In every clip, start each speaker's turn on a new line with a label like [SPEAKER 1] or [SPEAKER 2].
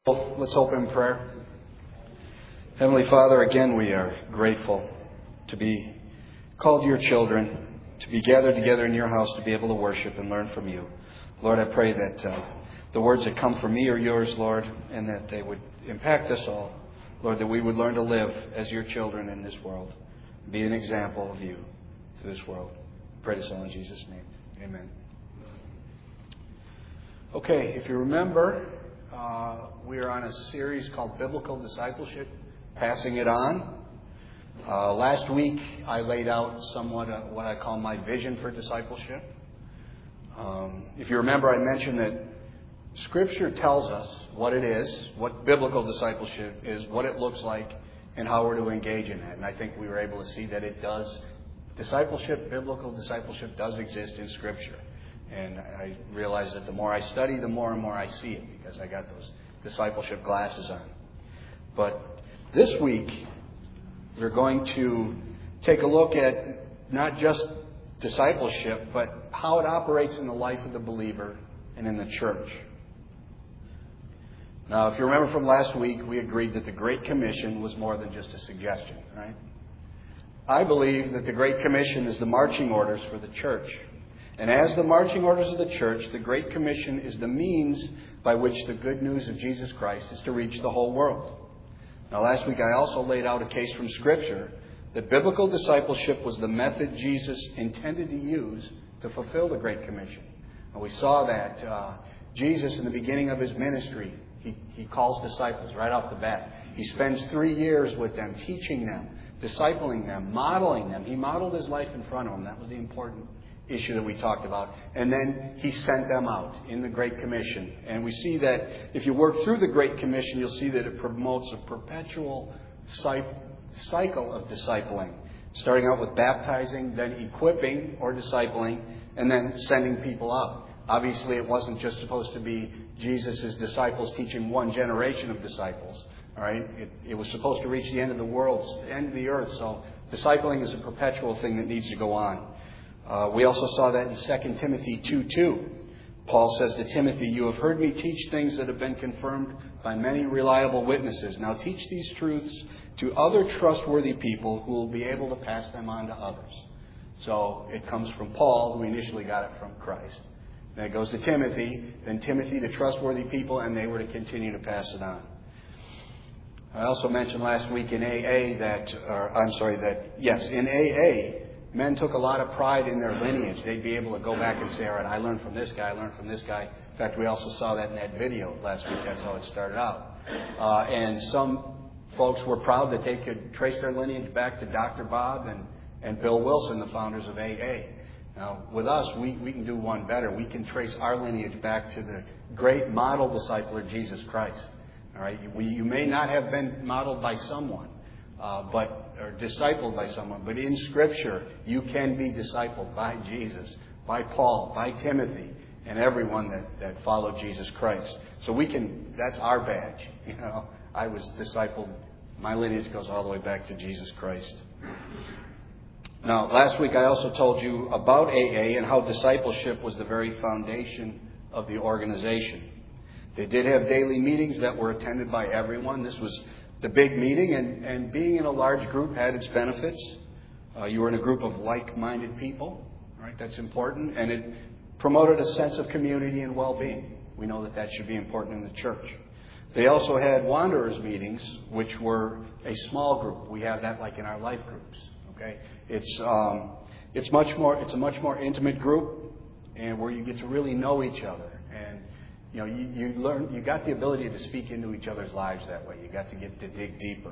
[SPEAKER 1] Let's open in prayer. Heavenly Father, again we are grateful to be called your children, to be gathered together in your house, to be able to worship and learn from you. Lord, I pray that the words that come from me are yours, Lord, and that they would impact us all. Lord, that we would learn to live as your children in this world, be an example of you to this world. I pray this all in Jesus' name. Amen. Okay, if you remember, we are on a series called Biblical Discipleship, Passing It On. Last week, I laid out somewhat what I call my vision for discipleship. If you remember, I mentioned that Scripture tells us what it is, what biblical discipleship is, what it looks like, and how we're to engage in it. And I think we were able to see that it does. Biblical discipleship does exist in Scripture. And I realize that the more I study, the more and more I see it, because I got those discipleship glasses on. But this week, we're going to take a look at not just discipleship, but how it operates in the life of the believer and in the church. Now, if you remember from last week, we agreed that the Great Commission was more than just a suggestion, right? I believe that the Great Commission is the marching orders for the church. And as the marching orders of the church, the Great Commission is the means by which the good news of Jesus Christ is to reach the whole world. Now, last week I also laid out a case from Scripture that biblical discipleship was the method Jesus intended to use to fulfill the Great Commission. And we saw that Jesus, in the beginning of his ministry, he calls disciples right off the bat. He spends 3 years with them, teaching them, discipling them, modeling them. He modeled his life in front of them. That was the important issue that we talked about. And then he sent them out in the Great Commission. And we see that if you work through the Great Commission, you'll see that it promotes a perpetual cycle of discipling. Starting out with baptizing, then equipping or discipling, and then sending people out. Obviously, it wasn't just supposed to be Jesus' disciples teaching one generation of disciples. All right? It was supposed to reach the end of the world, the end of the earth. So discipling is a perpetual thing that needs to go on. We also saw that in 2 Timothy 2:2. Paul says to Timothy, "You have heard me teach things that have been confirmed by many reliable witnesses. Now teach these truths to other trustworthy people who will be able to pass them on to others." So it comes from Paul, who initially got it from Christ. Then it goes to Timothy, then Timothy to trustworthy people, and they were to continue to pass it on. I also mentioned last week in AA in AA, men took a lot of pride in their lineage. They'd be able to go back and say, all right, I learned from this guy, I learned from this guy. In fact, we also saw that in that video last week. That's how it started out. And some folks were proud that they could trace their lineage back to Dr. Bob and Bill Wilson, the founders of AA. Now, with us, we can do one better. We can trace our lineage back to the great model discipler, Jesus Christ. All right, you may not have been modeled by someone, or discipled by someone. But in Scripture, you can be discipled by Jesus, by Paul, by Timothy, and everyone that followed Jesus Christ. So that's our badge. I was discipled. My lineage goes all the way back to Jesus Christ. Now, last week I also told you about AA and how discipleship was the very foundation of the organization. They did have daily meetings that were attended by everyone. This was the big meeting, and being in a large group had its benefits. You were in a group of like-minded people, right? That's important, and it promoted a sense of community and well-being. We know that should be important in the church. They also had wanderers meetings, which were a small group. We have that like in our life groups. Okay, it's a much more intimate group, and where you get to really know each other. And you got the ability to speak into each other's lives that way. You got to get to dig deeper.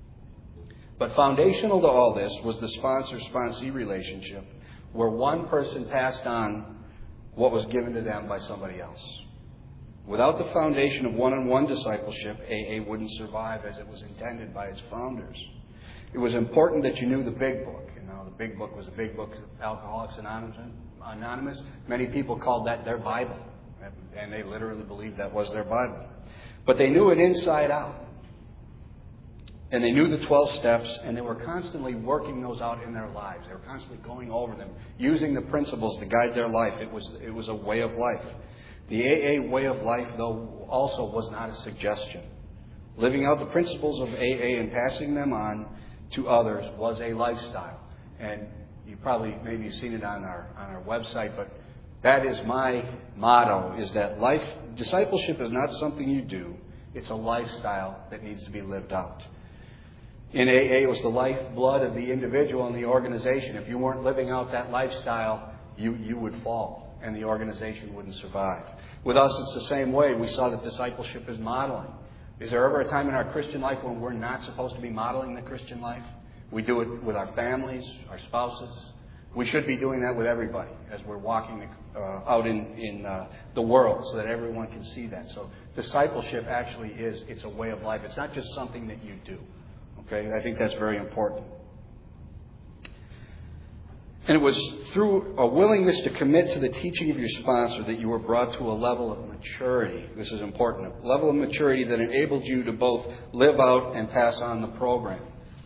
[SPEAKER 1] But foundational to all this was the sponsor-sponsee relationship, where one person passed on what was given to them by somebody else. Without the foundation of one-on-one discipleship, AA wouldn't survive as it was intended by its founders. It was important that you knew the big book. The big book was the big book of Alcoholics Anonymous. Many people called that their Bible. And they literally believed that was their Bible. But they knew it inside out. And they knew the 12 steps, and they were constantly working those out in their lives. They were constantly going over them, using the principles to guide their life. It was a way of life. The AA way of life, though, also was not a suggestion. Living out the principles of AA and passing them on to others was a lifestyle. And you probably maybe seen it on our website, but that is my motto, is that discipleship is not something you do. It's a lifestyle that needs to be lived out. In AA, it was the lifeblood of the individual and the organization. If you weren't living out that lifestyle, you would fall, and the organization wouldn't survive. With us, it's the same way. We saw that discipleship is modeling. Is there ever a time in our Christian life when we're not supposed to be modeling the Christian life? We do it with our families, our spouses. We should be doing that with everybody as we're walking out in the world so that everyone can see that. So discipleship actually it's a way of life. It's not just something that you do. Okay? I think that's very important. And it was through a willingness to commit to the teaching of your sponsor that you were brought to a level of maturity. This is important. A level of maturity that enabled you to both live out and pass on the program.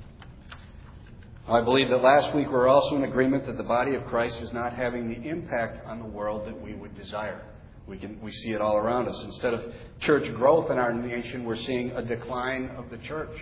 [SPEAKER 1] I believe that last week we were also in agreement that the body of Christ is not having the impact on the world that we would desire. We see it all around us. Instead of church growth in our nation, we're seeing a decline of the church.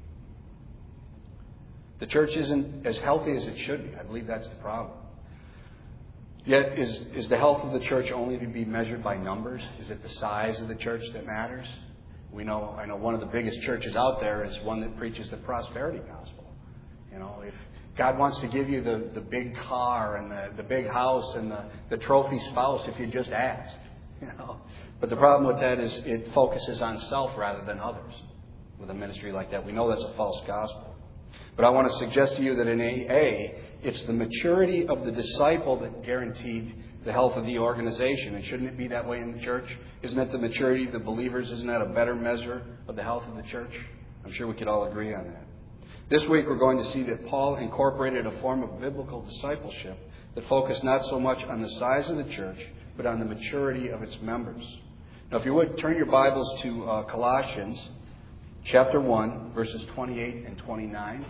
[SPEAKER 1] The church isn't as healthy as it should be. I believe that's the problem. Yet, is the health of the church only to be measured by numbers? Is it the size of the church that matters? I know one of the biggest churches out there is one that preaches the prosperity gospel. If God wants to give you the big car and the big house and the trophy spouse, if you just ask. But the problem with that is it focuses on self rather than others. With a ministry like that, we know that's a false gospel. But I want to suggest to you that in AA, it's the maturity of the disciple that guaranteed the health of the organization. And shouldn't it be that way in the church? Isn't it the maturity of the believers? Isn't that a better measure of the health of the church? I'm sure we could all agree on that. This week we're going to see that Paul incorporated a form of biblical discipleship that focused not so much on the size of the church, but on the maturity of its members. Now, if you would, turn your Bibles to Colossians chapter 1, verses 28 and 29.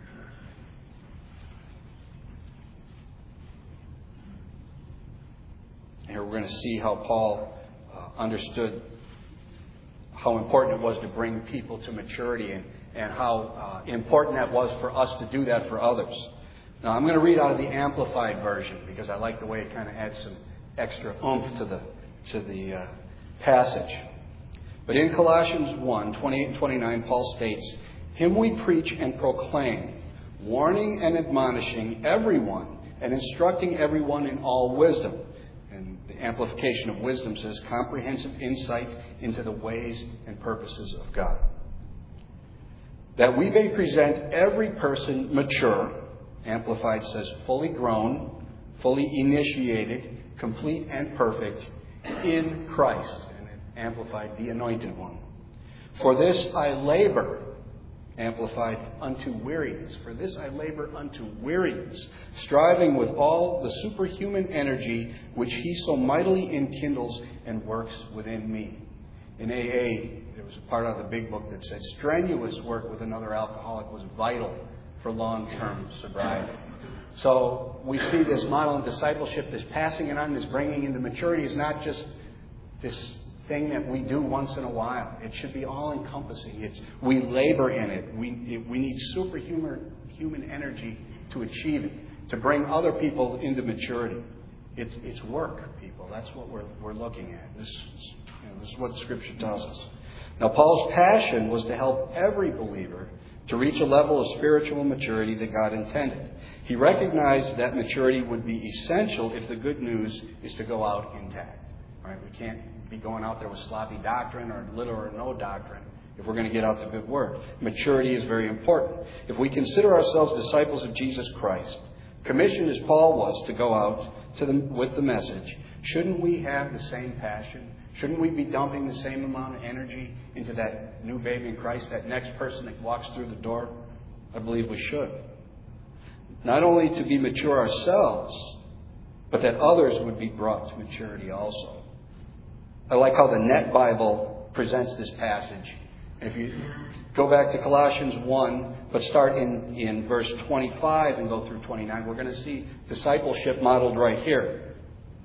[SPEAKER 1] Here we're going to see how Paul understood how important it was to bring people to maturity and how important that was for us to do that for others. Now, I'm going to read out of the Amplified Version because I like the way it kind of adds some extra oomph to the passage. But in Colossians 1, 28 and 29, Paul states, "Him we preach and proclaim, warning and admonishing everyone and instructing everyone in all wisdom." And the amplification of wisdom says comprehensive insight into the ways and purposes of God. "That we may present every person mature," Amplified says fully grown, fully initiated, complete and perfect in Christ. And Amplified, the Anointed One. "For this I labor," Amplified, "unto weariness. For this I labor unto weariness, striving with all the superhuman energy which He so mightily enkindles and works within me." In AA, there was a part of the big book that said strenuous work with another alcoholic was vital for long-term sobriety. So we see this model of discipleship, this passing it on, this bringing into maturity is not just this thing that we do once in a while. It should be all-encompassing. We labor in it. We need superhuman energy to achieve it, to bring other people into maturity. It's work, people. That's what we're looking at. This is what Scripture tells us. Now, Paul's passion was to help every believer to reach a level of spiritual maturity that God intended. He recognized that maturity would be essential if the good news is to go out intact. Right? We can't be going out there with sloppy doctrine or little or no doctrine if we're going to get out the good word. Maturity is very important. If we consider ourselves disciples of Jesus Christ, commissioned as Paul was to go out with the message, shouldn't we have the same passion? Shouldn't we be dumping the same amount of energy into that new baby in Christ, that next person that walks through the door? I believe we should. Not only to be mature ourselves, but that others would be brought to maturity also. I like how the Net Bible presents this passage. If you go back to Colossians 1, but start in verse 25 and go through 29, we're going to see discipleship modeled right here.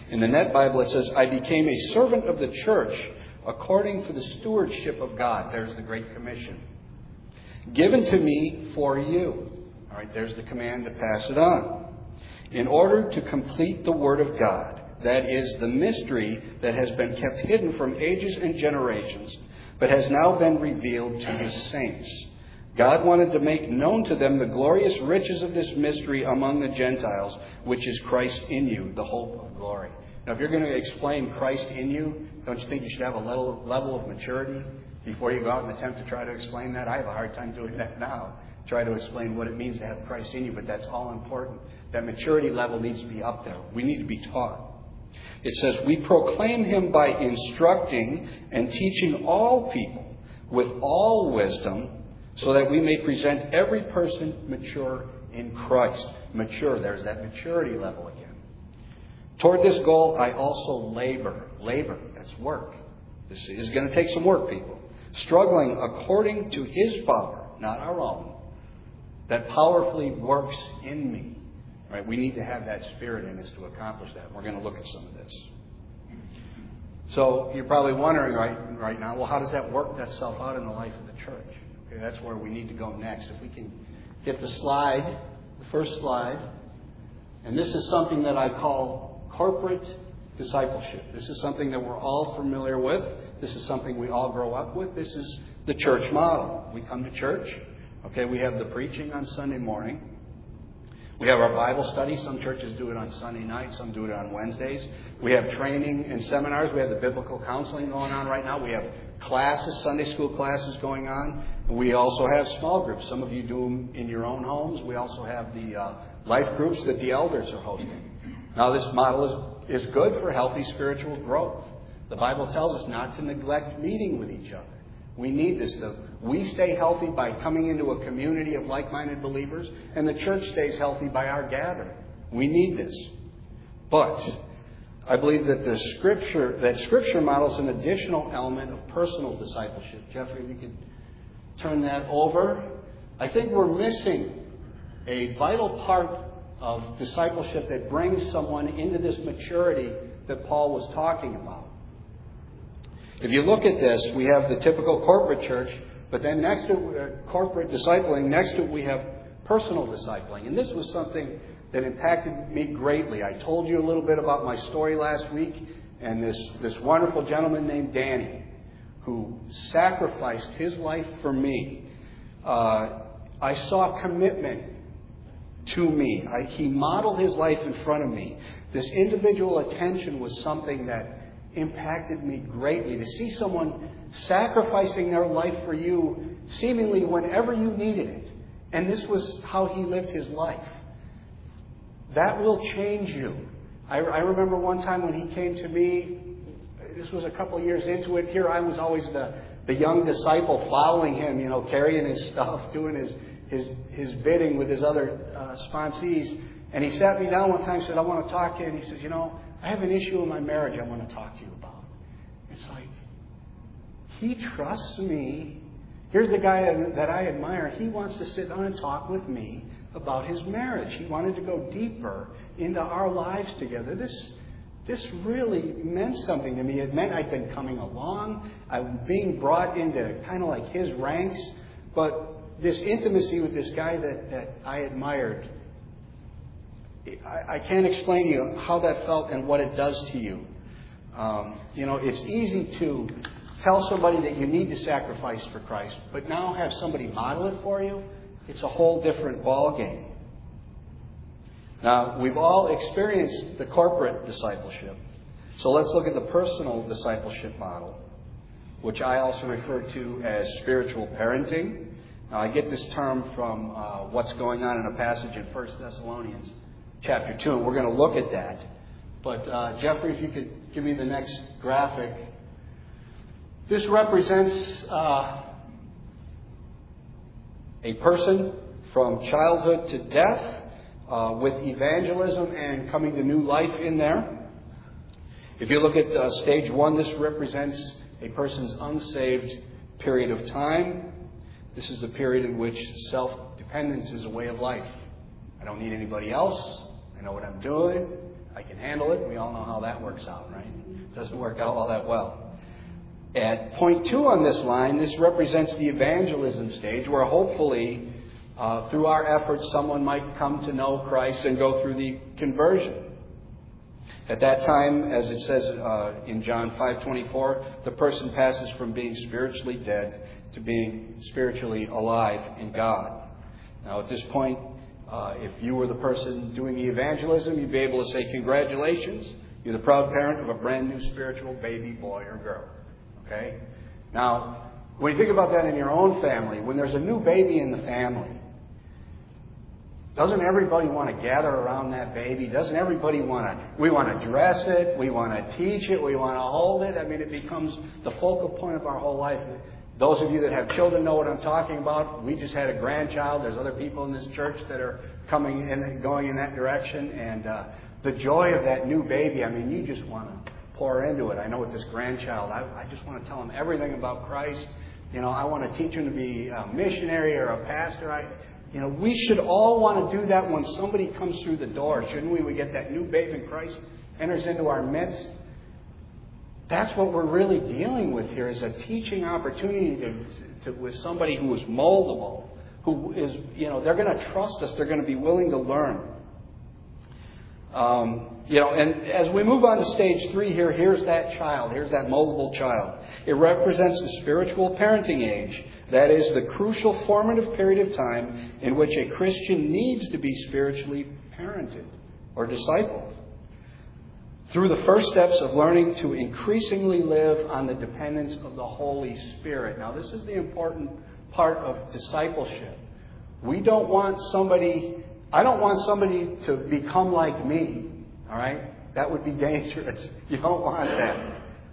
[SPEAKER 1] In the Net Bible, it says, I became a servant of the church according to the stewardship of God. There's the Great Commission. Given to me for you. All right, there's the command to pass it on. In order to complete the Word of God, that is, the mystery that has been kept hidden from ages and generations, but has now been revealed to His saints. God wanted to make known to them the glorious riches of this mystery among the Gentiles, which is Christ in you, the hope of glory. Now, if you're going to explain Christ in you, don't you think you should have a level of maturity before you go out and attempt to try to explain that? I have a hard time doing that now. Try to explain what it means to have Christ in you, but that's all important. That maturity level needs to be up there. We need to be taught. It says, we proclaim Him by instructing and teaching all people with all wisdom, so that we may present every person mature in Christ. Mature, there's that maturity level again. Toward this goal, I also labor. Labor, that's work. This is going to take some work, people. Struggling according to His power, not our own, that powerfully works in me. Right? We need to have that spirit in us to accomplish that. We're going to look at some of this. So you're probably wondering right now, well, how does that work itself out in the life of the church? Okay, that's where we need to go next. If we can get the slide, the first slide. And this is something that I call corporate discipleship. This is something that we're all familiar with. This is something we all grow up with. This is the church model. We come to church. Okay, we have the preaching on Sunday morning. We have our Bible study. Some churches do it on Sunday night. Some do it on Wednesdays. We have training and seminars. We have the biblical counseling going on right now. We have classes, Sunday school classes going on. We also have small groups. Some of you do them in your own homes. We also have the life groups that the elders are hosting. Now, this model is good for healthy spiritual growth. The Bible tells us not to neglect meeting with each other. We need this. We stay healthy by coming into a community of like-minded believers, and the church stays healthy by our gathering. We need this. But I believe that Scripture models an additional element of personal discipleship. Jeffrey, if you could turn that over. I think we're missing a vital part of discipleship that brings someone into this maturity that Paul was talking about. If you look at this, we have the typical corporate church, but then next to corporate discipling, next to it we have personal discipling. And this was something that impacted me greatly. I told you a little bit about my story last week, and this wonderful gentleman named Danny, who sacrificed his life for me. I saw commitment to me. He modeled his life in front of me. This individual attention was something that impacted me greatly. To see someone sacrificing their life for you seemingly whenever you needed it. And this was how he lived his life. That will change you. I remember one time when he came to me, this was a couple of years into it. Here I was always the young disciple following him, carrying his stuff, doing his bidding with his other sponsees. And he sat me down one time and said, I want to talk to you. And he says, I have an issue in my marriage I want to talk to you about. It's like, he trusts me. Here's the guy that I admire. He wants to sit down and talk with me about his marriage. He wanted to go deeper into our lives together. This really meant something to me. It meant I'd been coming along. I was being brought into kind of like his ranks. But this intimacy with this guy that I admired, I can't explain to you how that felt and what it does to you. It's easy to tell somebody that you need to sacrifice for Christ, but now have somebody model it for you. It's a whole different ballgame. Now, we've all experienced the corporate discipleship. So let's look at the personal discipleship model, which I also refer to as spiritual parenting. Now, I get this term from what's going on in a passage in 1 Thessalonians chapter 2, and we're going to look at that. But Jeffrey, if you could give me the next graphic. This represents a person from childhood to death with evangelism and coming to new life in there. If you look at stage 1, this represents a person's unsaved period of time. This is the period in which self-dependence is a way of life. I don't need anybody else. I know what I'm doing. I can handle it. We all know how that works out, right? It doesn't work out all that well. At point 2 on this line, this represents the evangelism stage where hopefully through our efforts someone might come to know Christ and go through the conversion. At that time, as it says in John 5:24, the person passes from being spiritually dead to being spiritually alive in God. Now, at this point, if you were the person doing the evangelism, you'd be able to say, congratulations, you're the proud parent of a brand new spiritual baby boy or girl. Okay? Now, when you think about that in your own family, when there's a new baby in the family, doesn't everybody want to gather around that baby? Doesn't everybody we want to dress it, we want to teach it, we want to hold it? I mean, it becomes the focal point of our whole life. Those of you that have children know what I'm talking about. We just had a grandchild. There's other people in this church that are coming in and going in that direction. And the joy of that new baby, I mean, you just want to pour into it. I know with this grandchild, I just want to tell him everything about Christ. You know, I want to teach him to be a missionary or a pastor. We should all want to do that when somebody comes through the door, shouldn't we? We get that new babe in Christ, enters into our midst. That's what we're really dealing with here, is a teaching opportunity with somebody who is moldable, who is, they're going to trust us. They're going to be willing to learn. And as we move on to stage 3 here, here's that child. Here's that moldable child. It represents the spiritual parenting age. That is the crucial formative period of time in which a Christian needs to be spiritually parented or discipled through the first steps of learning to increasingly live on the dependence of the Holy Spirit. Now, this is the important part of discipleship. I don't want somebody to become like me. All right? That would be dangerous. You don't want that.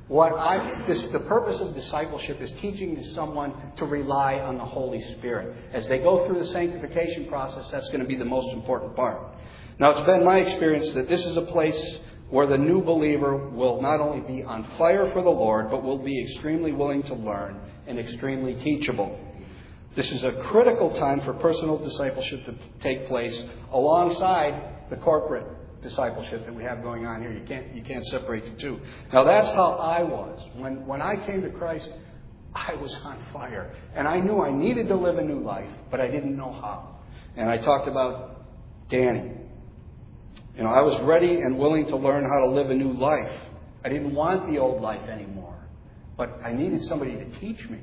[SPEAKER 1] The purpose of discipleship is teaching someone to rely on the Holy Spirit. As they go through the sanctification process, that's going to be the most important part. Now, it's been my experience that this is a place where the new believer will not only be on fire for the Lord, but will be extremely willing to learn and extremely teachable. This is a critical time for personal discipleship to take place alongside the corporate discipleship that we have going on here. You can't separate the two. Now, that's how I was. When I came to Christ, I was on fire. And I knew I needed to live a new life, but I didn't know how. And I talked about Danny. I was ready and willing to learn how to live a new life. I didn't want the old life anymore, but I needed somebody to teach me.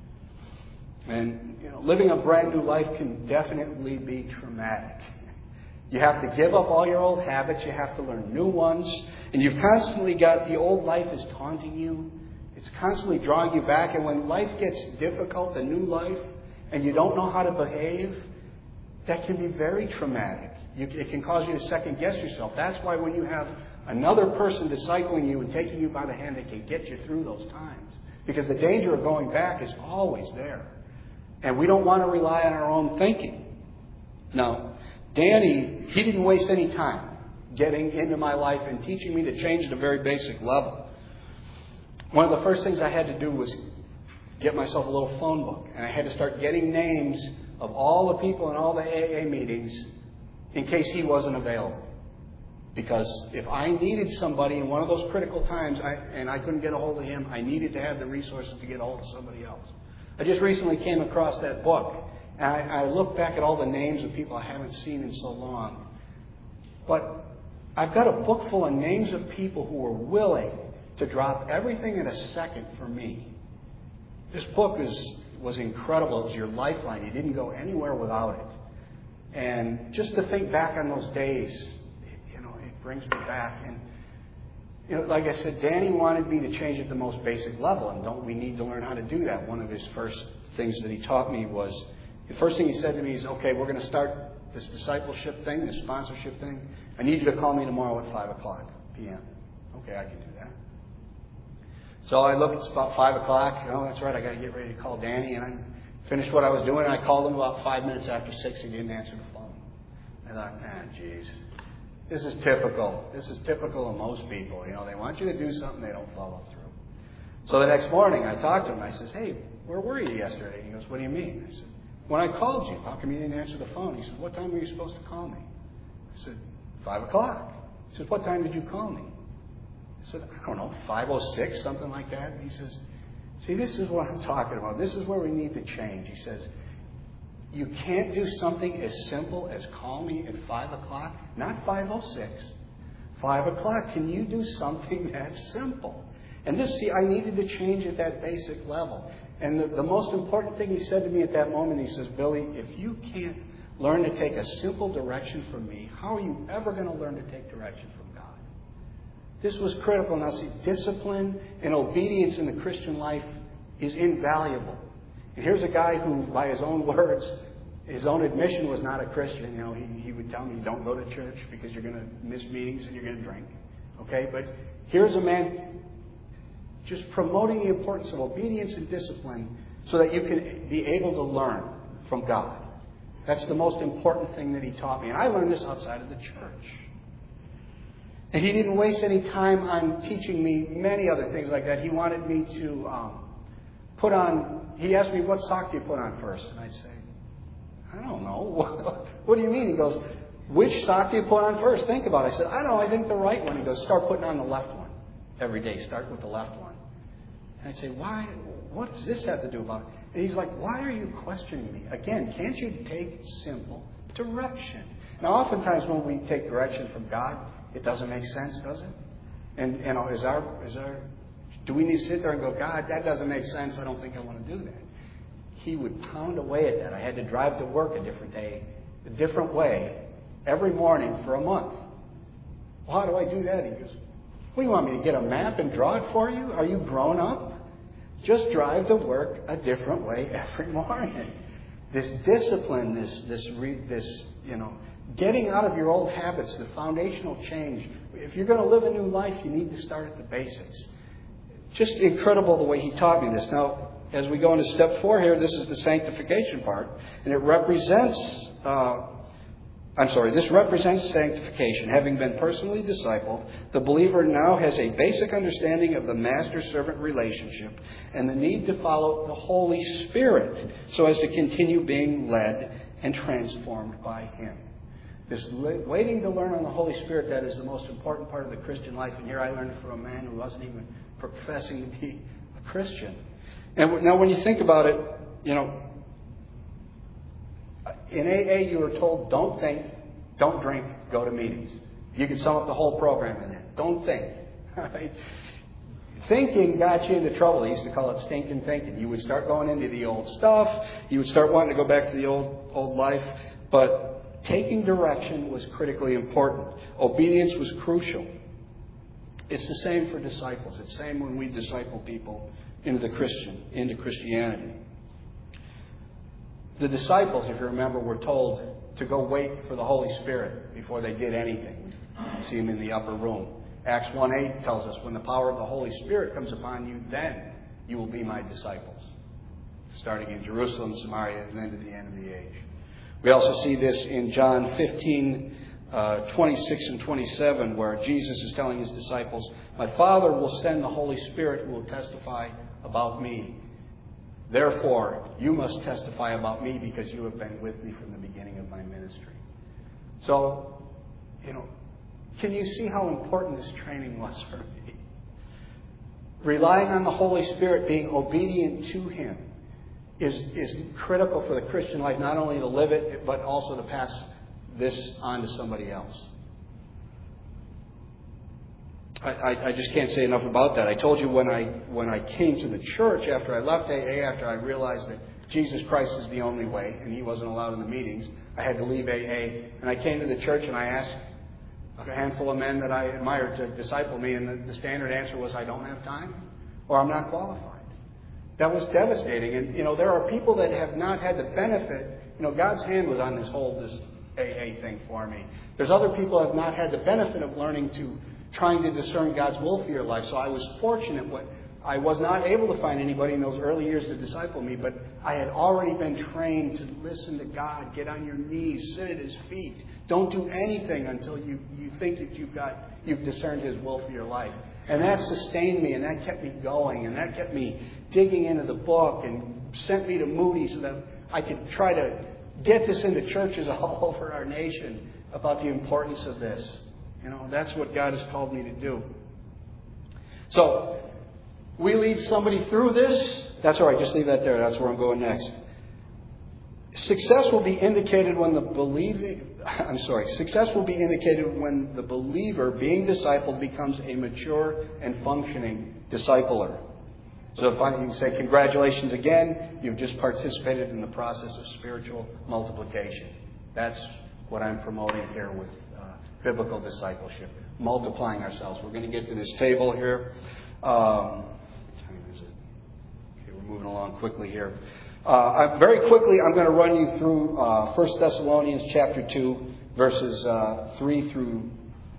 [SPEAKER 1] And, living a brand new life can definitely be traumatic. You have to give up all your old habits. You have to learn new ones. And you've constantly got the old life is taunting you. It's constantly drawing you back. And when life gets difficult, a new life, and you don't know how to behave, that can be very traumatic. It can cause you to second guess yourself. That's why when you have another person discipling you and taking you by the hand, they can get you through those times. Because the danger of going back is always there. And we don't want to rely on our own thinking. Now, Danny, he didn't waste any time getting into my life and teaching me to change at a very basic level. One of the first things I had to do was get myself a little phone book. And I had to start getting names of all the people in all the AA meetings in case he wasn't available. Because if I needed somebody in one of those critical times and I couldn't get a hold of him, I needed to have the resources to get a hold of somebody else. I just recently came across that book. And I look back at all the names of people I haven't seen in so long. But I've got a book full of names of people who were willing to drop everything in a second for me. This book was incredible. It was your lifeline. You didn't go anywhere without it. And just to think back on those days, it brings me back. And, like I said, Danny wanted me to change at the most basic level. And don't we need to learn how to do that? One of his first things that he taught me was, the first thing he said to me is, okay, we're going to start this discipleship thing, this sponsorship thing. I need you to call me tomorrow at 5 o'clock p.m. Okay, I can do that. So I look, it's about 5 o'clock. Oh, that's right, I got to get ready to call Danny. And I finished what I was doing, and I called him about 5 minutes after 6. He didn't answer the phone. I thought, geez, this is typical. This is typical of most people. They want you to do something, they don't follow through. So the next morning, I talked to him. I says, hey, where were you yesterday? He goes, what do you mean? I said, when I called you, how come you didn't answer the phone? He said, what time were you supposed to call me? I said, 5 o'clock. He says, what time did you call me? I said, I don't know, 5:06, something like that. And he says, see, this is what I'm talking about. This is where we need to change. He says, you can't do something as simple as call me at 5 o'clock, not 5:06. 5 o'clock. Can you do something that simple? And this, see, I needed to change at that basic level. And the most important thing he said to me at that moment, he says, Billy, if you can't learn to take a simple direction from me, how are you ever going to learn to take direction from God? This was critical. Now, see, discipline and obedience in the Christian life is invaluable. And here's a guy who, by his own words, his own admission, was not a Christian. You know, he would tell me, don't go to church because you're going to miss meetings and you're going to drink. Okay? But here's a man just promoting the importance of obedience and discipline so that you can be able to learn from God. That's the most important thing that he taught me. And I learned this outside of the church. And he didn't waste any time on teaching me many other things like that. He wanted me to he asked me, what sock do you put on first? And I'd say, I don't know. What do you mean? He goes, which sock do you put on first? Think about it. I said, I don't know. I think the right one. He goes, start putting on the left one. Every day, start with the left one. And I'd say, why? What does this have to do about it? And he's like, why are you questioning me? Again, can't you take simple direction? Now, oftentimes when we take direction from God, it doesn't make sense, does it? And do we need to sit there and go, God, that doesn't make sense. I don't think I want to do that. He would pound away at that. I had to drive to work a different day, a different way, every morning for a month. Well, how do I do that? He goes, what, do you want me to get a map and draw it for you? Are you grown up? Just drive to work a different way every morning. This discipline, getting out of your old habits, the foundational change. If you're going to live a new life, you need to start at the basics. Just incredible the way he taught me this. Now, as we go into step 4 here, this is the sanctification part, and it represents. This represents sanctification. Having been personally discipled, the believer now has a basic understanding of the master-servant relationship and the need to follow the Holy Spirit so as to continue being led and transformed by Him. This waiting to learn on the Holy Spirit, that is the most important part of the Christian life. And here I learned it from a man who wasn't even professing to be a Christian. And now when you think about it, in AA, you were told, don't think, don't drink, go to meetings. You could sum up the whole program in that. Don't think. Right? Thinking got you into trouble. They used to call it stinking thinking. You would start going into the old stuff. You would start wanting to go back to the old life. But taking direction was critically important. Obedience was crucial. It's the same for disciples. It's the same when we disciple people into Christianity. The disciples, if you remember, were told to go wait for the Holy Spirit before they did anything. You see them in the upper room. Acts 1:8 tells us, when the power of the Holy Spirit comes upon you, then you will be my disciples. Starting in Jerusalem, Samaria, and then to the end of the age. We also see this in John 15:26 and 27, where Jesus is telling His disciples, my Father will send the Holy Spirit who will testify about me. Therefore, you must testify about me because you have been with me from the beginning of my ministry. So, can you see how important this training was for me? Relying on the Holy Spirit, being obedient to Him, is critical for the Christian life, not only to live it, but also to pass this on to somebody else. I just can't say enough about that. I told you when I came to the church after I left AA, after I realized that Jesus Christ is the only way and He wasn't allowed in the meetings, I had to leave AA. And I came to the church and I asked a handful of men that I admired to disciple me, and the standard answer was, I don't have time, or I'm not qualified. That was devastating. And, there are people that have not had the benefit. God's hand was on this AA thing for me. There's other people who have not had the benefit of trying to discern God's will for your life. So I was fortunate. I was not able to find anybody in those early years to disciple me, but I had already been trained to listen to God, get on your knees, sit at His feet. Don't do anything until you think that you've discerned His will for your life. And that sustained me, and that kept me going, and that kept me digging into the book and sent me to Moody so that I could try to get this into churches all over our nation about the importance of this. That's what God has called me to do. So, we lead somebody through this. That's all right, just leave that there. That's where I'm going next. Success will be indicated when the believer being discipled becomes a mature and functioning discipler. So if you say, congratulations again, you've just participated in the process of spiritual multiplication. That's what I'm promoting here with biblical discipleship. Multiplying ourselves. We're going to get to this table here. What time is it? Okay, we're moving along quickly here. Very quickly, I'm going to run you through 1 Thessalonians chapter 2, verses 3 through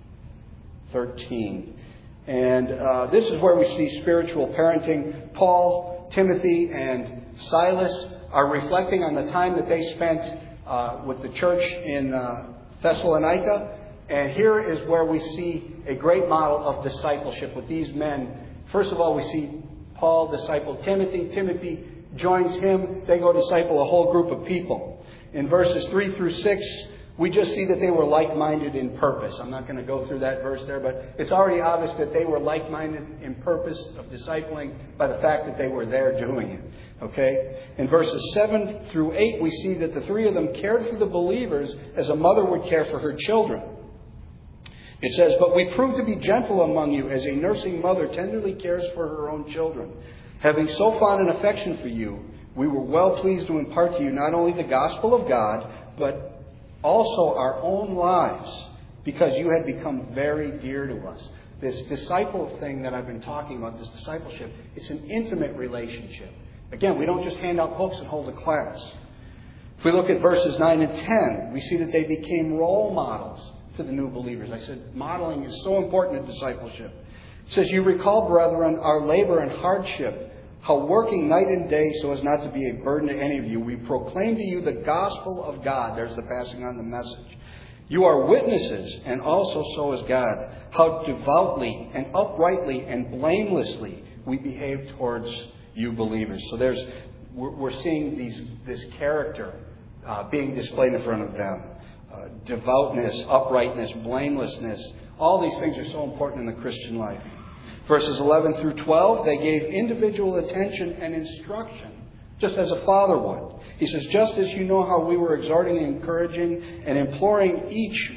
[SPEAKER 1] 13. And this is where we see spiritual parenting. Paul, Timothy, and Silas are reflecting on the time that they spent with the church in Thessalonica. And here is where we see a great model of discipleship with these men. First of all, we see Paul disciple Timothy. Timothy joins him. They go disciple a whole group of people. In verses 3 through 6, we just see that they were like-minded in purpose. I'm not going to go through that verse there, but it's already obvious that they were like-minded in purpose of discipling by the fact that they were there doing it. Okay? In verses 7 through 8, we see that the three of them cared for the believers as a mother would care for her children. It says, "But we proved to be gentle among you as a nursing mother tenderly cares for her own children. Having so fond an affection for you, we were well pleased to impart to you not only the gospel of God, but also our own lives, because you had become very dear to us." This disciple thing that I've been talking about, this discipleship, it's an intimate relationship. Again, we don't just hand out books and hold a class. If we look at verses 9 and 10, we see that they became role models to the new believers. I said modeling is so important in discipleship. It says, "You recall, brethren, our labor and hardship, how working night and day so as not to be a burden to any of you, we proclaim to you the gospel of God." There's the passing on the message. "You are witnesses, and also so is God, how devoutly and uprightly and blamelessly we behave towards you believers." So we're seeing this character being displayed in front of them. Devoutness, uprightness, blamelessness. All these things are so important in the Christian life. Verses 11 through 12, they gave individual attention and instruction, just as a father would. He says, just as you know how we were exhorting and encouraging and imploring each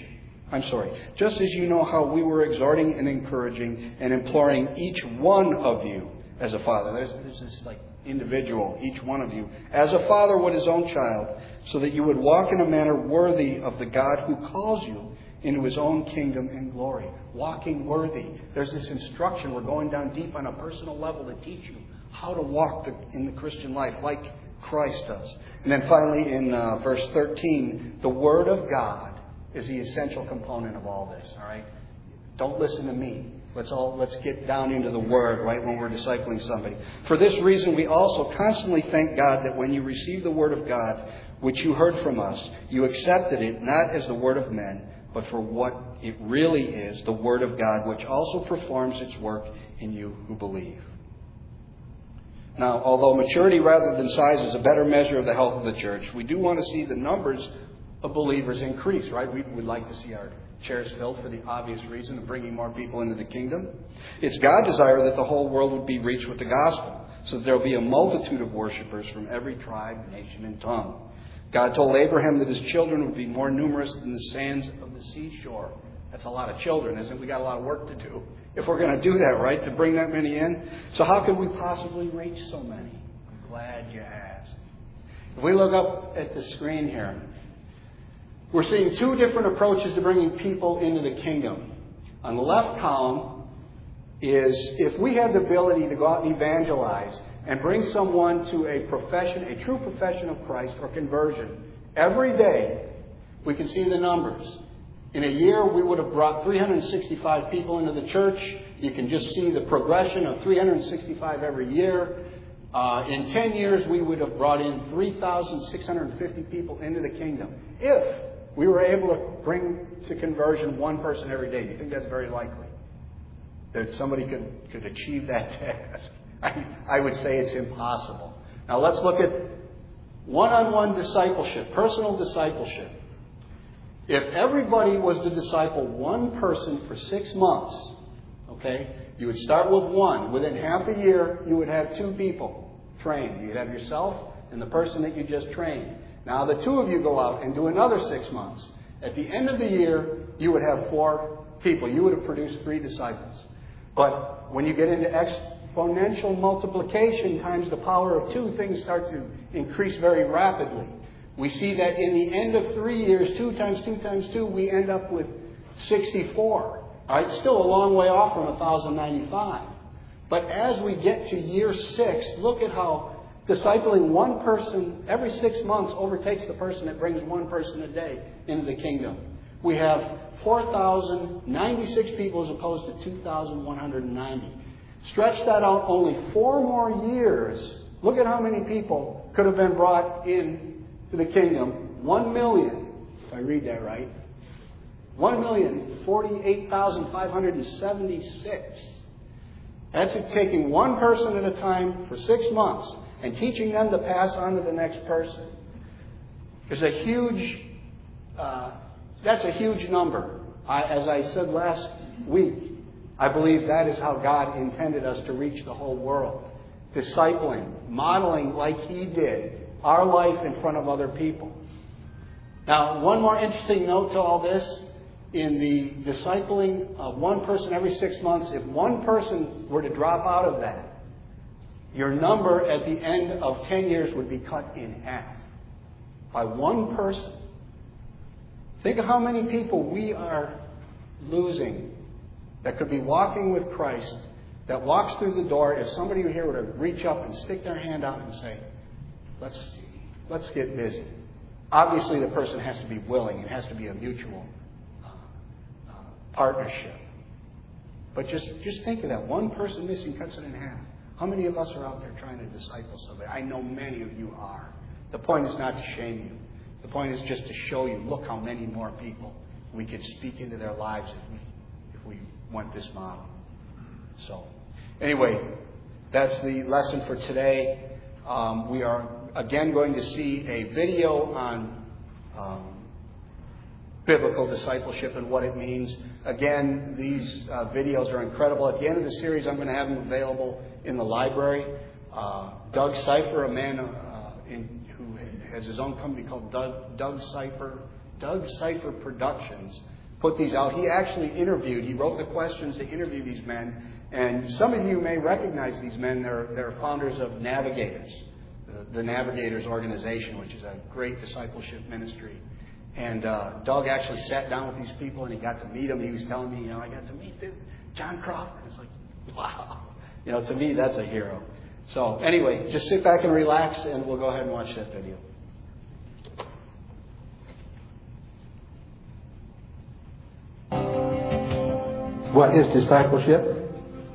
[SPEAKER 1] one of you as a father. There's this individual, each one of you, as a father would his own child, so that you would walk in a manner worthy of the God who calls you into his own kingdom and glory. Walking worthy. There's this instruction. We're going down deep on a personal level to teach you how to walk in the Christian life like Christ does. And then finally in verse 13, the Word of God is the essential component of all this. All right? Don't listen to me. Let's get down into the Word, right, when we're discipling somebody. For this reason, we also constantly thank God that when you received the Word of God, which you heard from us, you accepted it not as the word of men, but for what it really is, the Word of God, which also performs its work in you who believe. Now, although maturity rather than size is a better measure of the health of the church, we do want to see the numbers of believers increase, right? We would like to see our chairs filled for the obvious reason of bringing more people into the kingdom. It's God's desire that the whole world would be reached with the gospel, so that there will be a multitude of worshipers from every tribe, nation, and tongue. God told Abraham that his children would be more numerous than the sands of the seashore. That's a lot of children, isn't it? We got a lot of work to do if we're going to do that, right? To bring that many in. So how could we possibly reach so many? I'm glad you asked. If we look up at the screen here, we're seeing two different approaches to bringing people into the kingdom. On the left column is if we have the ability to go out and evangelize and bring someone to a true profession of Christ or conversion every day, we can see the numbers. In a year, we would have brought 365 people into the church. You can just see the progression of 365 every year. In 10 years, we would have brought in 3,650 people into the kingdom. If we were able to bring to conversion one person every day, do you think that's very likely? That somebody could achieve that task? I would say it's impossible. Now let's look at one-on-one discipleship, personal discipleship. If everybody was to disciple one person for 6 months, okay, you would start with one. Within half a year, you would have 2 people trained. You'd have yourself and the person that you just trained. Now the 2 of you go out and do another 6 months. At the end of the year, you would have 4 people. You would have produced 3 disciples. But when you get into exponential multiplication times the power of 2, things start to increase very rapidly. We see that in the end of 3 years, 2 times 2 times 2, we end up with 64. All right, still a long way off from 1,095. But as we get to year 6, look at how discipling one person every 6 months overtakes the person that brings one person a day into the kingdom. We have 4,096 people as opposed to 2,190. Stretch that out only 4 more years. Look at how many people could have been brought in to the kingdom. 1 million, if I read that right. 1,048,576. That's taking one person at a time for 6 months and teaching them to pass on to the next person. There's a huge, that's a huge number. As I said last week, I believe that is how God intended us to reach the whole world. Discipling, modeling like He did, our life in front of other people. Now, one more interesting note to all this. In the discipling of one person every 6 months, if one person were to drop out of that, your number at the end of 10 years would be cut in half by one person. Think of how many people we are losing that could be walking with Christ, that walks through the door. If somebody here were to reach up and stick their hand out and say, let's get busy. Obviously, the person has to be willing. It has to be a mutual partnership. But just think of that. One person missing cuts it in half. How many of us are out there trying to disciple somebody? I know many of you are. The point is not to shame you. The point is just to show you, look how many more people we could speak into their lives if we went this model. So, anyway, that's the lesson for today. We are again going to see a video on biblical discipleship and what it means. Again, these videos are incredible. At the end of the series, I'm going to have them available in the library. Doug Cypher, a man who has his own company called Doug Cypher Productions, put these out. He actually he wrote the questions to interview these men. And some of you may recognize these men. They're founders of Navigators, the Navigators organization, which is a great discipleship ministry. And Doug actually sat down with these people and he got to meet them. He was telling me, I got to meet this John Crawford. It's like, wow. To me, that's a hero. So anyway, just sit back and relax and we'll go ahead and watch that video.
[SPEAKER 2] What is discipleship?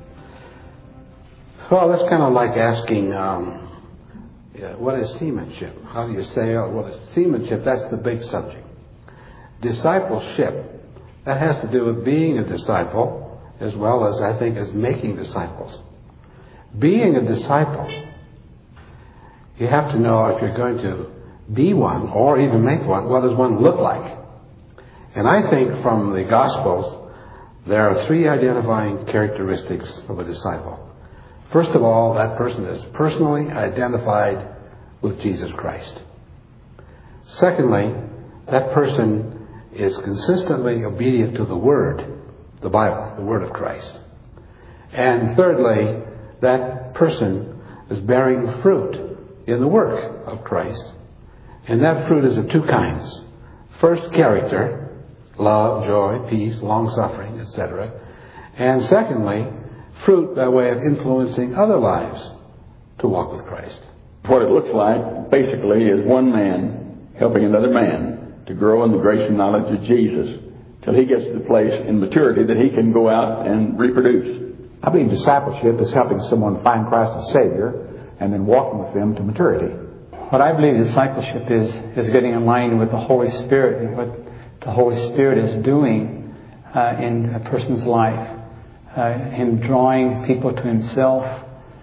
[SPEAKER 2] Well, that's kind of like asking, what is seamanship? How do you say, what is seamanship? That's the big subject. Discipleship, that has to do with being a disciple as well as, I think, as making disciples. Being a disciple, you have to know if you're going to be one or even make one, what does one look like? And I think from the Gospels, there are 3 identifying characteristics of a disciple. First of all, that person is personally identified with Jesus Christ. Secondly, that person is consistently obedient to the Word, the Bible, the Word of Christ. And thirdly, that person is bearing fruit in the work of Christ. And that fruit is of 2 kinds. First, character, love, joy, peace, long-suffering, etc. And secondly, fruit by way of influencing other lives to walk with Christ.
[SPEAKER 3] What it looks like, basically, is one man helping another man to grow in the grace and knowledge of Jesus till he gets to the place in maturity that he can go out and reproduce.
[SPEAKER 4] I believe discipleship is helping someone find Christ as Savior and then walking with them to maturity.
[SPEAKER 5] What I believe discipleship is getting in line with the Holy Spirit and what the Holy Spirit is doing in a person's life. Him drawing people to Himself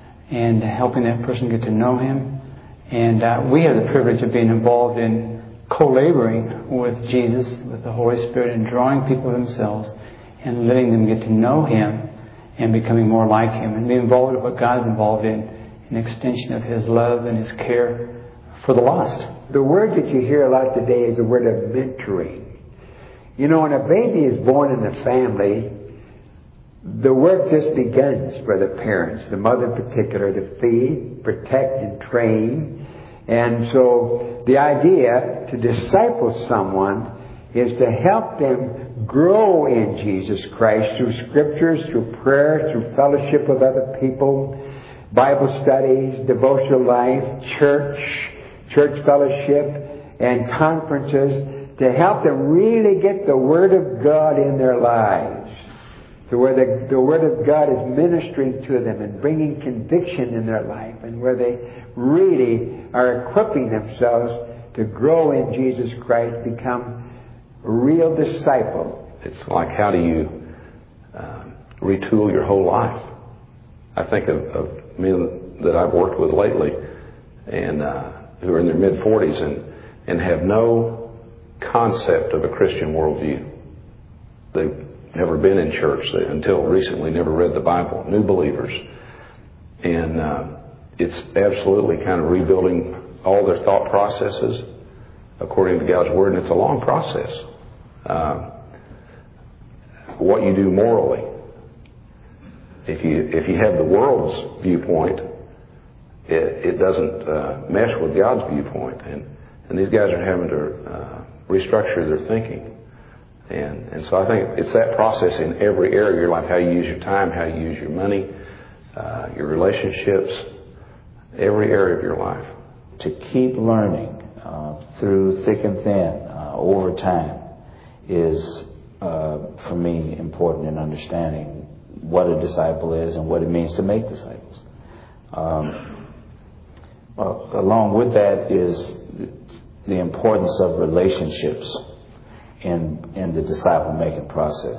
[SPEAKER 5] and helping that person get to know Him. And we have the privilege of being involved in co-laboring with Jesus, with the Holy Spirit, and drawing people to themselves and letting them get to know Him and becoming more like Him and be involved with what God's involved in, an extension of His love and His care for the lost.
[SPEAKER 6] The word that you hear a lot today is the word of mentoring. You know, when a baby is born in the family, the work just begins for the parents, the mother in particular, to feed, protect, and train. And so the idea to disciple someone is to help them grow in Jesus Christ through scriptures, through prayer, through fellowship with other people, Bible studies, devotional life, church fellowship, and conferences, to help them really get the Word of God in their lives. So where the Word of God is ministering to them and bringing conviction in their life, and where they really are equipping themselves to grow in Jesus Christ, become a real disciple.
[SPEAKER 2] It's like, how do you retool your whole life? I think of men that I've worked with lately, and who are in their mid-40s and have no concept of a Christian worldview. They've never been in church. They, until recently, never read the Bible. New believers. And it's absolutely kind of rebuilding all their thought processes according to God's Word, and it's a long process. What you do morally. If you have the world's viewpoint, it doesn't mesh with God's viewpoint. And these guys are having to restructure their thinking. And so I think it's that process in every area of your life, how you use your time, how you use your money, your relationships, every area of your life.
[SPEAKER 7] To keep learning through thick and thin over time is, for me, important in understanding what a disciple is and what it means to make disciples. Along with that is the importance of relationships in the disciple-making process.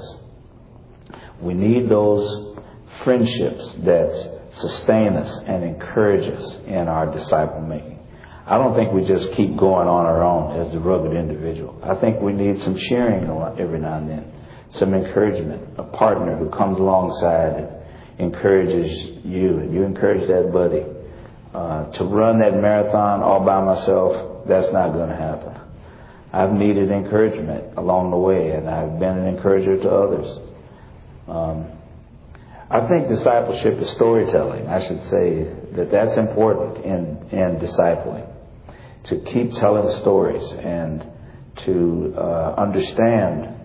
[SPEAKER 7] We need those friendships that sustain us and encourage us in our disciple-making. I don't think we just keep going on our own as the rugged individual. I think we need some cheering every now and then, some encouragement, a partner who comes alongside and encourages you, and you encourage that buddy. To run that marathon all by myself, that's not going to happen. I've needed encouragement along the way, and I've been an encourager to others. I think discipleship is storytelling. I should say that's important in discipling. To keep telling stories and to understand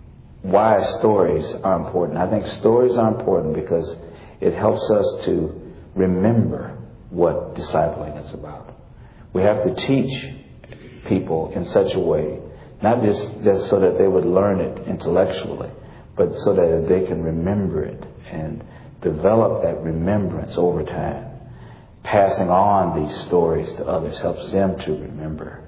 [SPEAKER 7] why stories are important. I think stories are important because it helps us to remember what discipling is about. We have to teach people in such a way, not just so that they would learn it intellectually, but so that they can remember it and develop that remembrance over time. Passing on these stories to others helps them to remember.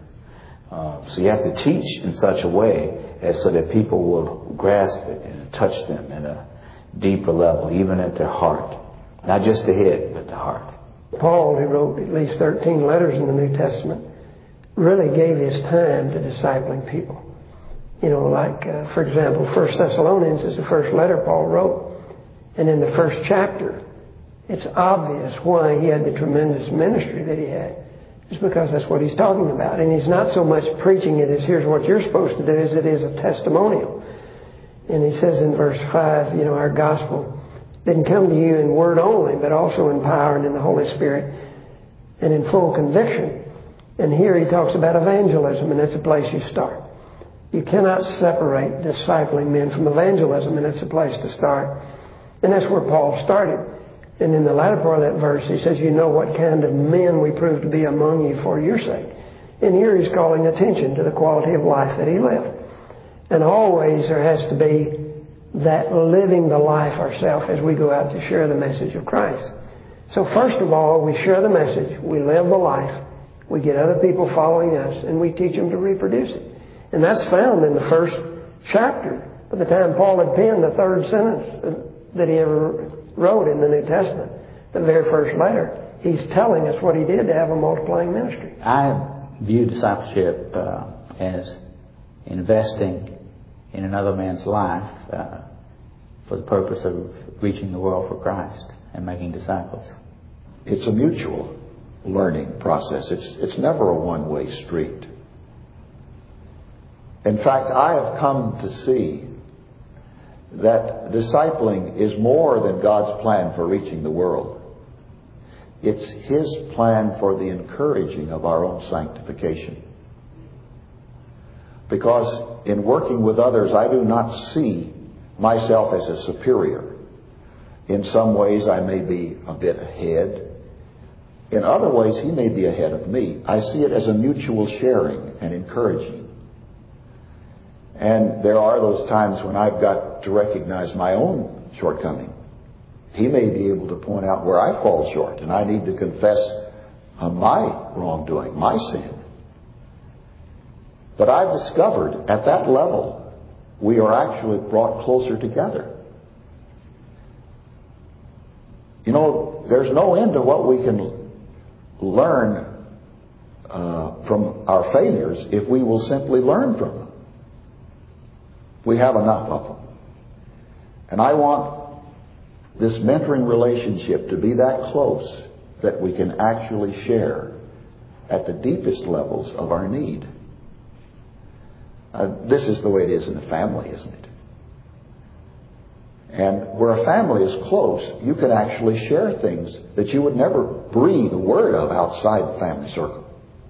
[SPEAKER 7] So you have to teach in such a way as so that people will grasp it and touch them at a deeper level, even at their heart. Not just the head, but the heart.
[SPEAKER 8] Paul, who wrote at least 13 letters in the New Testament, really gave his time to discipling people. You know, like, for example, 1 Thessalonians is the first letter Paul wrote. And in the first chapter, it's obvious why he had the tremendous ministry that he had. It's because that's what he's talking about. And he's not so much preaching it as here's what you're supposed to do as it is a testimonial. And he says in verse 5, you know, our gospel didn't come to you in word only, but also in power and in the Holy Spirit and in full conviction. And here he talks about evangelism, and that's a place you start. You cannot separate discipling men from evangelism, and it's a place to start. And that's where Paul started. And in the latter part of that verse, he says, you know what kind of men we prove to be among you for your sake. And here he's calling attention to the quality of life that he lived. And always there has to be that living the life ourselves as we go out to share the message of Christ. So first of all, we share the message, we live the life, we get other people following us, and we teach them to reproduce it. And that's found in the first chapter. By the time Paul had penned the third sentence that he ever wrote in the New Testament, the very first letter, he's telling us what he did to have a multiplying ministry.
[SPEAKER 7] I view discipleship as investing in another man's life for the purpose of reaching the world for Christ and making disciples.
[SPEAKER 9] It's a mutual learning process. It's never a one-way street. In fact, I have come to see that discipling is more than God's plan for reaching the world. It's His plan for the encouraging of our own sanctification. Because in working with others, I do not see myself as a superior. In some ways, I may be a bit ahead. In other ways, he may be ahead of me. I see it as a mutual sharing and encouraging. And there are those times when I've got to recognize my own shortcoming. He may be able to point out where I fall short, and I need to confess my wrongdoing, my sin. But I've discovered at that level, we are actually brought closer together. You know, there's no end to what we can learn from our failures if we will simply learn from them. We have enough of them. And I want this mentoring relationship to be that close that we can actually share at the deepest levels of our need. This is the way it is in a family, isn't it? And where a family is close, you can actually share things that you would never breathe a word of outside the family circle.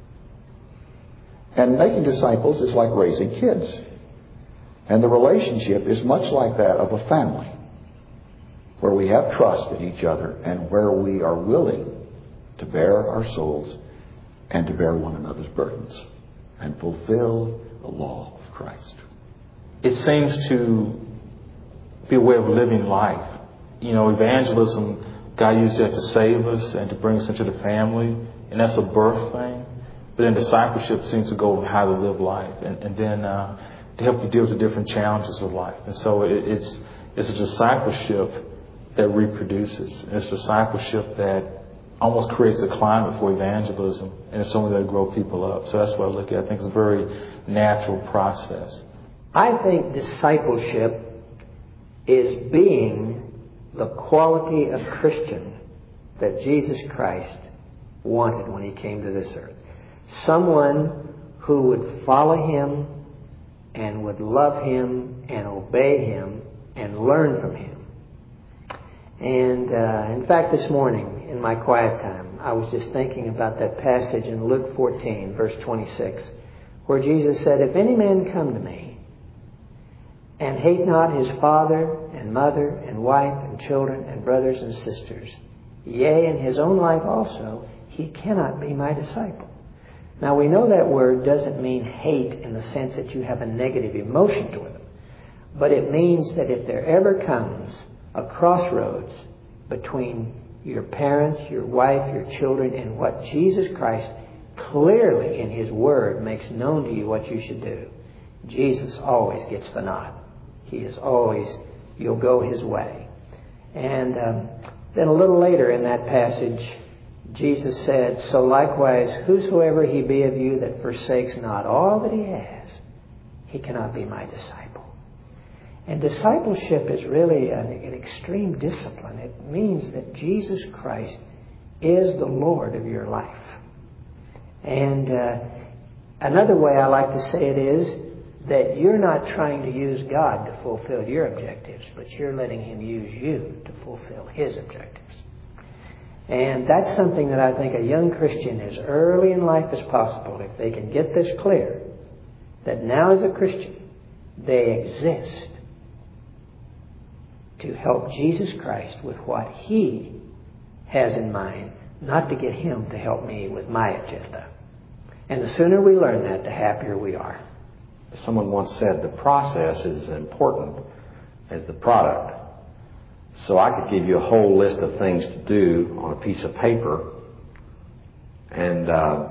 [SPEAKER 9] And making disciples is like raising kids. And the relationship is much like that of a family, where we have trust in each other and where we are willing to bear our souls and to bear one another's burdens and fulfill the law of Christ.
[SPEAKER 10] It seems to be a way of living life. You know, evangelism, God used that to save us and to bring us into the family, and that's a birth thing. But then discipleship seems to go with how to live life, and then to help you deal with the different challenges of life. And so it's a discipleship that reproduces. And it's discipleship that almost creates a climate for evangelism, and it's something that grow people up. So that's what I look at. I think it's a very natural process.
[SPEAKER 11] I think discipleship is being the quality of Christian that Jesus Christ wanted when He came to this earth. Someone who would follow Him and would love Him and obey Him and learn from Him. And in fact, this morning in my quiet time, I was just thinking about that passage in Luke 14, verse 26, where Jesus said, "If any man come to me and hate not his father and mother and wife and children and brothers and sisters, yea, and his own life also, he cannot be my disciple." Now we know that word doesn't mean hate in the sense that you have a negative emotion toward them. But it means that if there ever comes a crossroads between your parents, your wife, your children, and what Jesus Christ clearly in His Word makes known to you what you should do, Jesus always gets the nod. He is always, you'll go His way. And then a little later in that passage, Jesus said, "So likewise, whosoever he be of you that forsakes not all that he has, he cannot be my disciple." And discipleship is really an extreme discipline. It means that Jesus Christ is the Lord of your life. And another way I like to say it is that you're not trying to use God to fulfill your objectives, but you're letting Him use you to fulfill His objectives. And that's something that I think a young Christian as early in life as possible, if they can get this clear, that now as a Christian, they exist to help Jesus Christ with what He has in mind, not to get Him to help me with my agenda. And the sooner we learn that, the happier we are.
[SPEAKER 12] Someone once said the process is as important as the product. So I could give you a whole list of things to do on a piece of paper, and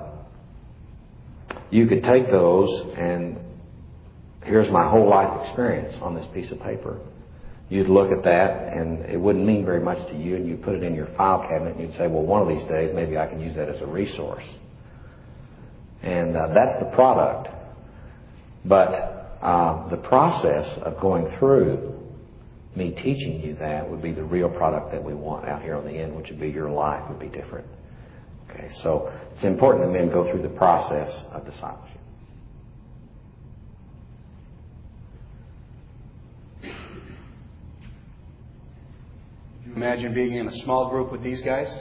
[SPEAKER 12] you could take those and here's my whole life experience on this piece of paper. You'd look at that and it wouldn't mean very much to you, and you'd put it in your file cabinet and you'd say, well, one of these days maybe I can use that as a resource. And that's the product. But the process of going through me teaching you that would be the real product that we want out here on the end, which would be your life would be different. Okay, so it's important that men go through the process of discipleship.
[SPEAKER 1] Imagine being in a small group with these guys.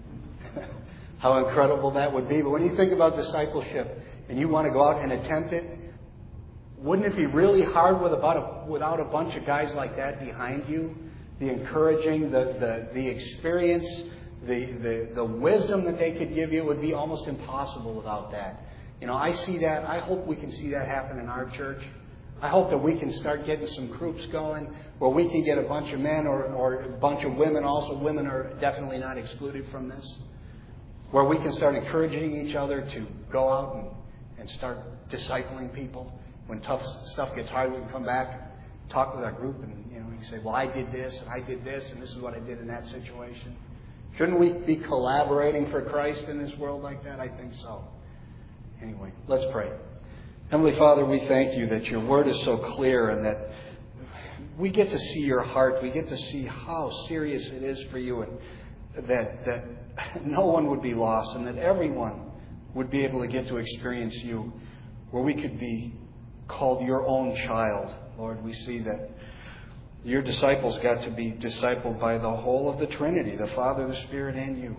[SPEAKER 1] How incredible that would be. But when you think about discipleship and you want to go out and attempt it, wouldn't it be really hard without a bunch of guys like that behind you? The encouraging, the experience, the wisdom that they could give you would be almost impossible without that. You know, I see that. I hope we can see that happen in our church. I hope that we can start getting some groups going where we can get a bunch of men or a bunch of women. Also, women are definitely not excluded from this. Where we can start encouraging each other to go out and start discipling people. When tough stuff gets hard, we can come back, talk with our group, and you can say, well, I did this, and I did this, and this is what I did in that situation. Shouldn't we be collaborating for Christ in this world like that? I think so. Anyway, let's pray. Heavenly Father, we thank you that your word is so clear and that we get to see your heart. We get to see how serious it is for you, and that no one would be lost, and that everyone would be able to get to experience you, where we could be called your own child. Lord, we see that your disciples got to be discipled by the whole of the Trinity, the Father, the Spirit, and you.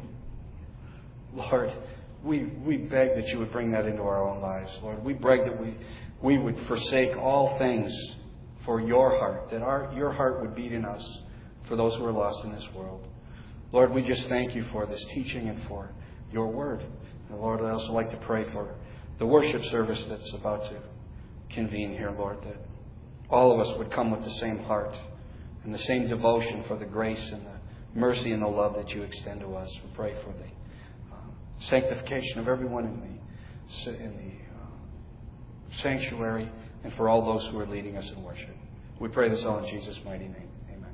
[SPEAKER 1] Lord, we beg that you would bring that into our own lives. Lord, we beg that we would forsake all things for your heart, that your heart would beat in us for those who are lost in this world. Lord, we just thank you for this teaching and for your word. And Lord, I'd also like to pray for the worship service that's about to convene here, Lord, that all of us would come with the same heart and the same devotion for the grace and the mercy and the love that you extend to us. We pray for the sanctification of everyone in the sanctuary and for all those who are leading us in worship. We pray this all in Jesus' mighty name. Amen.